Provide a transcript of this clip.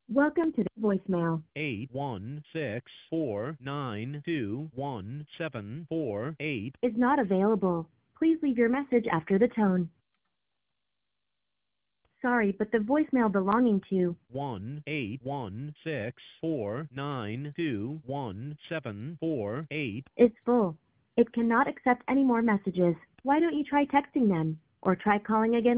Welcome to the voicemail. 816-492-1748 Is not available. Please leave your message after the tone. Sorry, but the voicemail belonging to 1-816-492-1748 is full. It cannot accept any more messages. Why don't you try texting them? Or try calling again